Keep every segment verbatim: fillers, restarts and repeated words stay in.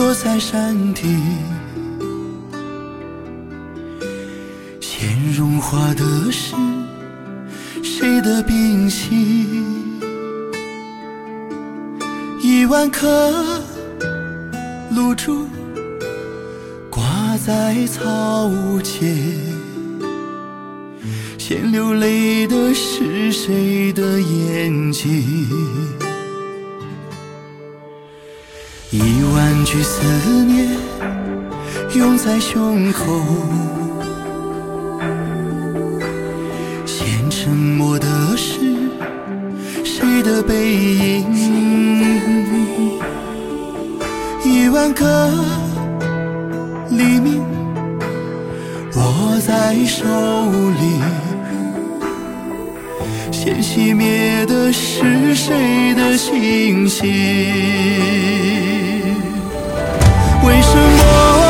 落在山底，先融化的是谁的冰心？一万颗露珠挂在草间，先流泪的是谁的眼睛？一万句思念涌在胸口，先沉默的是谁的背影？一万个黎明握在手里，先熄灭的是谁的星星？为什么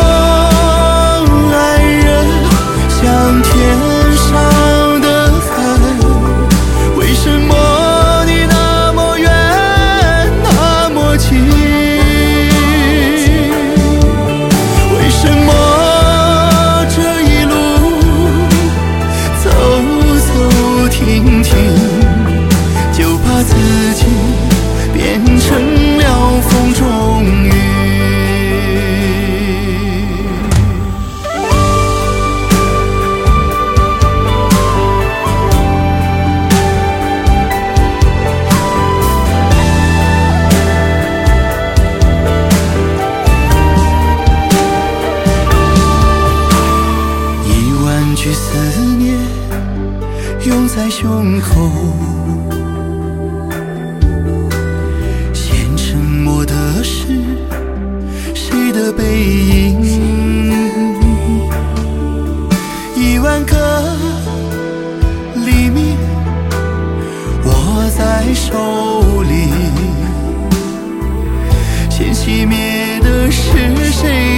爱人像天上的海？为什么你那么远那么近？为什么这一路走走停停，就怕自己变成了风中雨？句思念涌在胸口，先沉默的是谁的背影？一万个黎明握在手里，先熄灭的是谁